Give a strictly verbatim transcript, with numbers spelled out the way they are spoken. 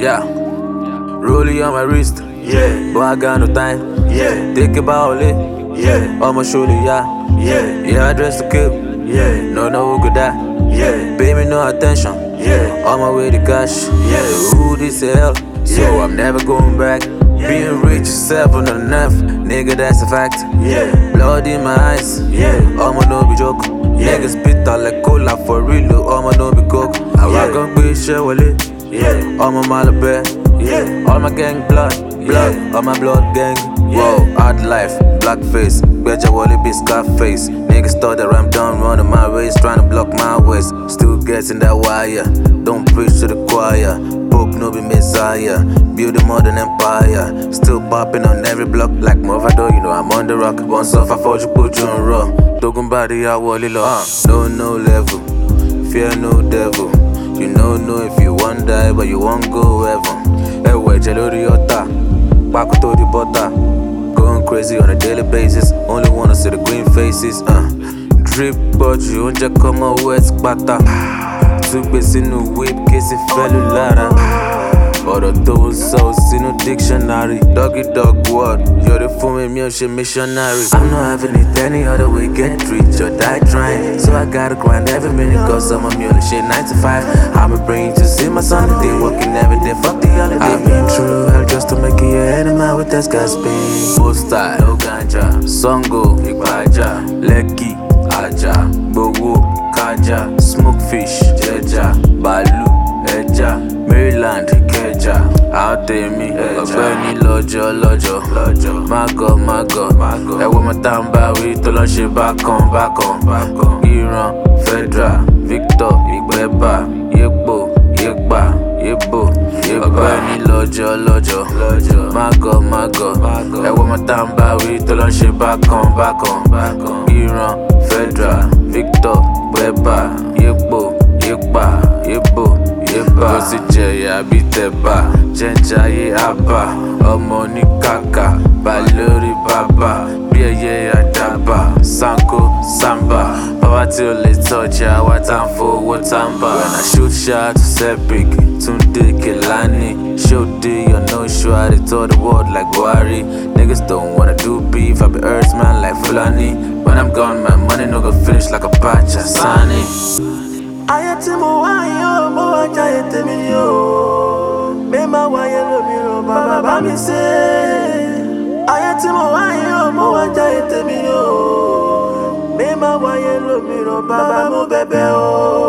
Yeah, rollie on my wrist. Yeah, But I got no time. yeah, Think about it. yeah, I'ma show you, yeah. yeah, Yeah, I dress to kill. yeah, No, no, who could die? yeah, Pay me no attention. yeah, On my way to cash. Yeah. Who this hell? So Yeah. I'm never going back. Being rich is seven enough. Nigga, that's a fact. yeah, Blood in my eyes. yeah, I'ma no be joke. Yeah. Niggas spit out like cola for real. I'ma no be coke. I Yeah. rock on bitch, shit, wallet. yeah, All my Malabar. yeah, All my gang blood, blood, Yeah. all my blood gang. Yeah. Whoa, hard life, black face. Better wallet be Scarface. Niggas thought that I'm done running my race, trying to block my ways. Still getting that wire. Don't preach to the choir. Pope no be messiah. Build a modern empire. Still popping on every block like Movado. You know I'm on the rock. Once off, I thought you put you on raw. Talking about the hour, little uh. No, no level. Fear no devil. You know, no if you want die, but you won't go heaven. Ewe jelori yota, back to the butter. Going crazy on a daily basis. Only wanna see the green faces. Uh, drip, but you won't just come out wet spatter. Two bits in the whip, case it fell Lara. Ọ̀rọ̀ tó ń sọ sínú dictionary. Doggy dog word, yọrí fún mi mi ò ṣe missionary. I'm not having it any other way, get rich or die trying. So I gotta grind every minute, cause I'm a mi ò lè ṣe nine to five. I'm a brain to see my son today, working every day, fuck the holiday. I've been through hell just to make it your enemy with that gas pain. Full style, no ganja, Songo, Igbaja, Lekki, Aja, Gbowó, Kaja, Smoke fish, Jeja, Balu, Ẹja, Maryland, Ikeja, àwọn tèmi, ọ̀gbẹ́ni lọ́jọ́ lọ́jọ́, mágọ̀ mágọ̀, ẹ̀wọ̀n mọ́tà ń bá wí tó lọ́ ṣe bákan bákan, Ìran, Federal, Victor, Ìgbẹ́bà, Yépo, Yépa, Yébo, ọ̀gbẹ́ni lọ́jọ́ lọ́jọ́, mágọ̀ mágọ̀, ẹ̀wọ̀n mọ́tà ń bá wí tó lọ́ ṣe bákan bákan, Ìran, Federal, Victor, Ìgbẹ́bà, Yépo, Yépa, Yébo. Bó ti jẹ̀yà bí tẹ̀bà, jẹ́njayé àbá, ọmọ ní kàkà, bá lórí bàbá, bí ẹyẹ àdàbà, Sanko, Samba, bàbá tí ó lè tọ́jà wá tá ń fowó tàǹbà. When I shoot shot, Sepik, Tunde Kelani, show day or no show, I dey tell the world like Buhari. Niggas don't wanna do beef, I be earthman like Fulani. When I'm gone, my money no go finish like a patch, Sani. ayé tí mo wá yóò mo wá jáyé tèmi yóò bẹ́ẹ̀ máa wáyé lómìíràn bàbá bá mi ṣe. Ayé tí mo wá yóò mo wá jáyé tèmi yóò bẹ́ẹ̀ máa wáyé lómìíràn bàbá mo bẹ̀bẹ̀ o.